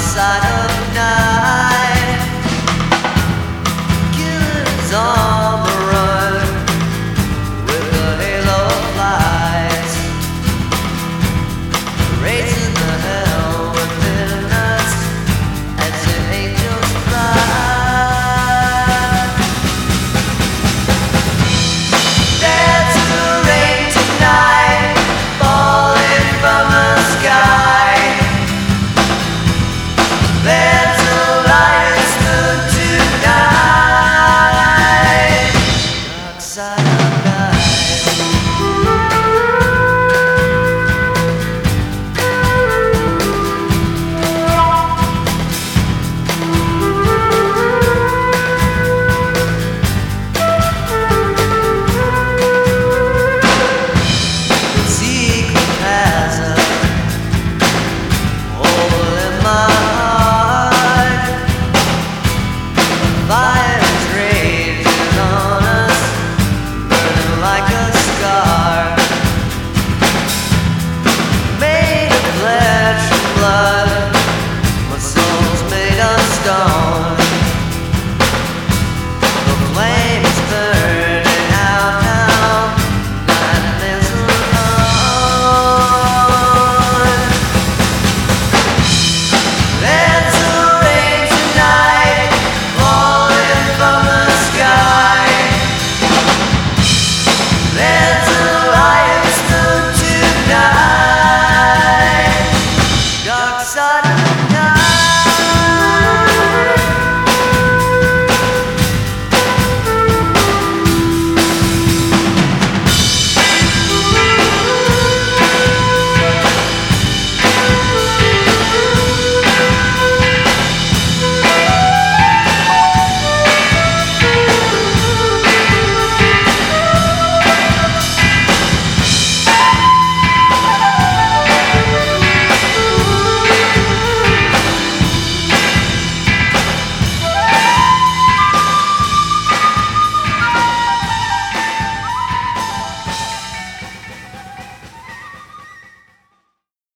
side of night. Killers on the run with a halo of lights, raising the hell within us as the angels fly. There's a rain tonight falling from the sky. There's a lion's moon tonight. Dark side of night. Secret hazard, hole in my heart. Fire's raging on us, burning like a scar. Made of flesh and blood, my soul's made of stone. The flames burning out now, nightmares alone. There's a rain tonight falling from the sky. There's a lion's moon tonight. Dark side of